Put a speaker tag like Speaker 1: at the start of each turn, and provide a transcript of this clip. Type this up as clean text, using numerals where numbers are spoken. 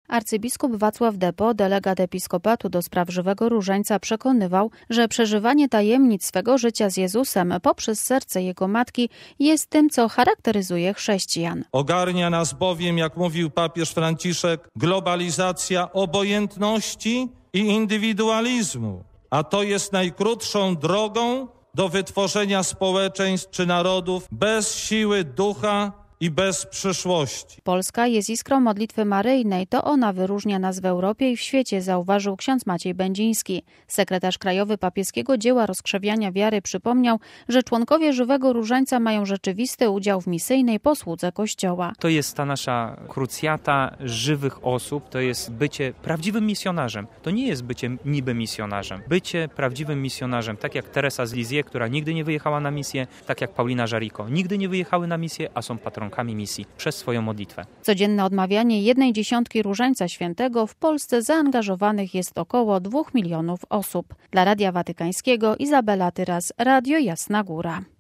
Speaker 1: Arcybiskup Wacław Depo, delegat Episkopatu do spraw żywego różańca, przekonywał, że przeżywanie tajemnic swego życia z Jezusem poprzez serce Jego Matki jest tym, co charakteryzuje chrześcijan.
Speaker 2: Ogarnia nas bowiem, jak mówił papież Franciszek, globalizacja obojętności i indywidualizmu, a to jest najkrótszą drogą do wytworzenia społeczeństw czy narodów bez siły ducha i bez przyszłości.
Speaker 1: Polska jest iskrą modlitwy maryjnej, to ona wyróżnia nas w Europie i w świecie, zauważył ksiądz Maciej Będziński. Sekretarz krajowy papieskiego dzieła rozkrzewiania wiary przypomniał, że członkowie żywego różańca mają rzeczywisty udział w misyjnej posłudze Kościoła.
Speaker 3: To jest ta nasza krucjata żywych osób, to jest bycie prawdziwym misjonarzem. To nie jest bycie niby misjonarzem. Bycie prawdziwym misjonarzem, tak jak Teresa z Lisieux, która nigdy nie wyjechała na misję, tak jak Paulina Jaricko. Nigdy nie wyjechały na misję, a są patronkami misji przez swoją modlitwę.
Speaker 1: Codzienne odmawianie 1/10 Różańca Świętego w Polsce zaangażowanych jest około 2 milionów osób. Dla Radia Watykańskiego Izabela Tyras, Radio Jasna Góra.